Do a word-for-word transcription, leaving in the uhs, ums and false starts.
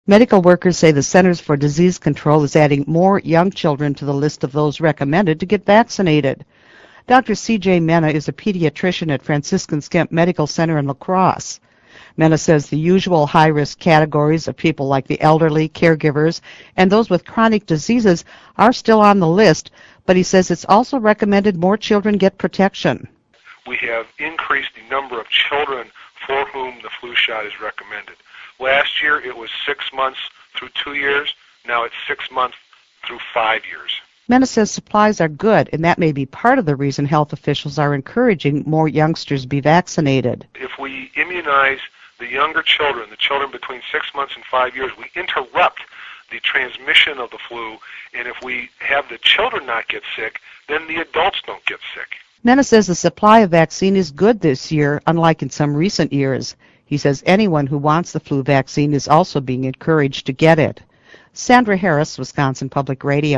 Medical workers say the Centers for Disease Control is adding more young children to the list of those recommended to get vaccinated. Doctor C J Mena is a pediatrician at Franciscan Skemp Medical Center in La Crosse. Mena says the usual high-risk categories of people like the elderly, caregivers, and those with chronic diseases are still on the list, but he says it's also recommended more children get protection. We have increased the number of children for whom the flu shot is recommended. Last year it was six months through two years. Now it's six months through five years. Mena says supplies are good, and that may be part of the reason health officials are encouraging more youngsters be vaccinated. If we immunize the younger children, the children between six months and five years, we interrupt the transmission of the flu, and if we have the children not get sick, then the adults don't get sick. Mena says the supply of vaccine is good this year, unlike in some recent years. He says anyone who wants the flu vaccine is also being encouraged to get it. Sandra Harris, Wisconsin Public Radio.